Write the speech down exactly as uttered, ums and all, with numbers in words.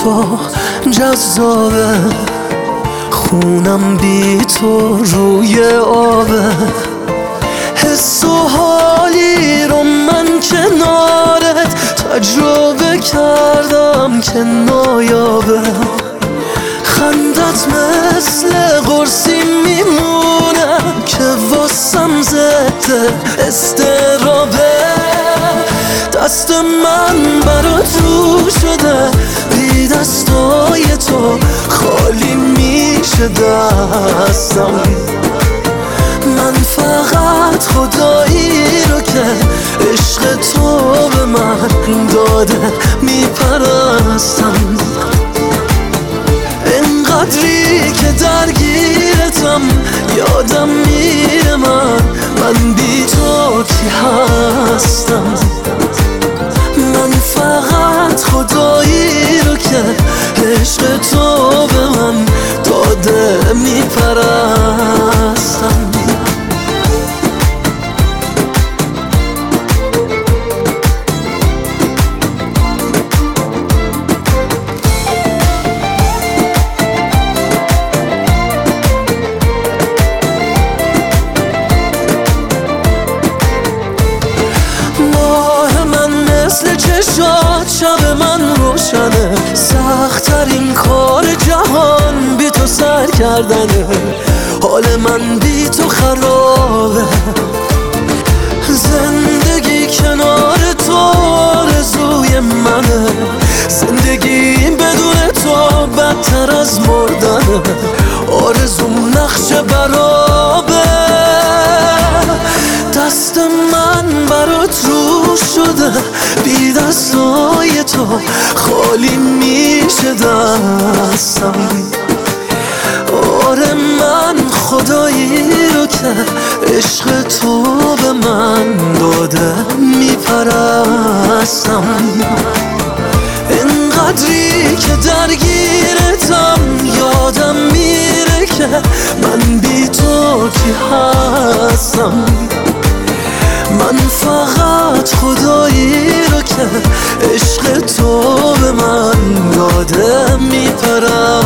تو جذابه، خونم بی تو روی آبه. حس و حالی رو من کنارت تجربه کردم که نایابه. خندت مثل قرصی میمونه که واسم ضد استرابه. دست من برات رو شده، بی دستای تو خالی میشه دستم. من فقط خدایی رو که عشق تو به من داده میپرستم. اینقدری که درگیرتم یادم میره من من بی تو کی هستم. من فقط خدایی رو که عشق تو به من داده میپرستم. مثل چشات شب من روشنه، سخت‌ترین کار جهان بی تو سر کردنه. حال من بی تو خرابه، زندگی کنار تو آرزوی منه. زندگی بدون تو بدتر از مردنه، آرزوم نقش برابه. دست من برات رو شده، بی دستای تو خالی میشه دستم. آره من خدایی رو که عشق تو به من داده میپرستم. اینقدری که درگیرتم یادم میره که من بی تو کی هستم. من فقط خدایی رو که عشق تو به من داده میپرستم.